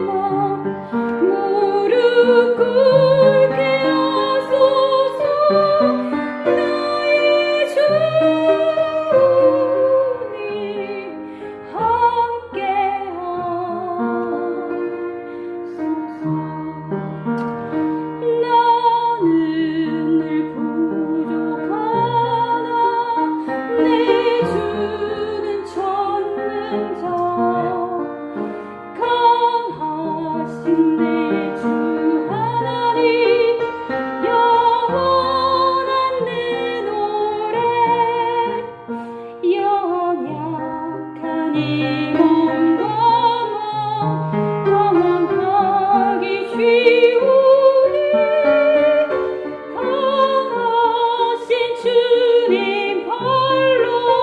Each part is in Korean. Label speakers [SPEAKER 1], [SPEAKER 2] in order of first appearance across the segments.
[SPEAKER 1] 무릎 꿇게 하소서. 나의 주님 함께하소서. 나는 늘 부족하나 내 주는 전능자 강하신 내 주 하나님 영원한 내 노래 연약한 이 몸과 마음 원망하기 쉬우니 강하신 주님 발로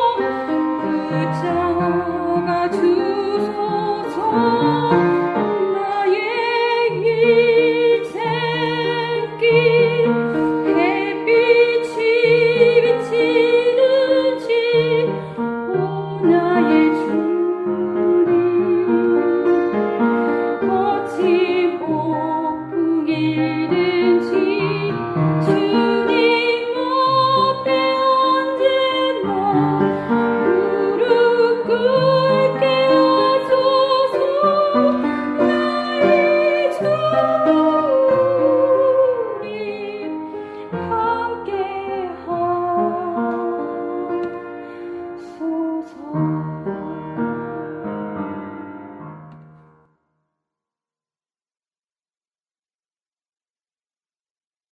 [SPEAKER 1] 붙잡아 주소서. 나의 인생길 햇빛이 비치듯이 오 나의 주님 거친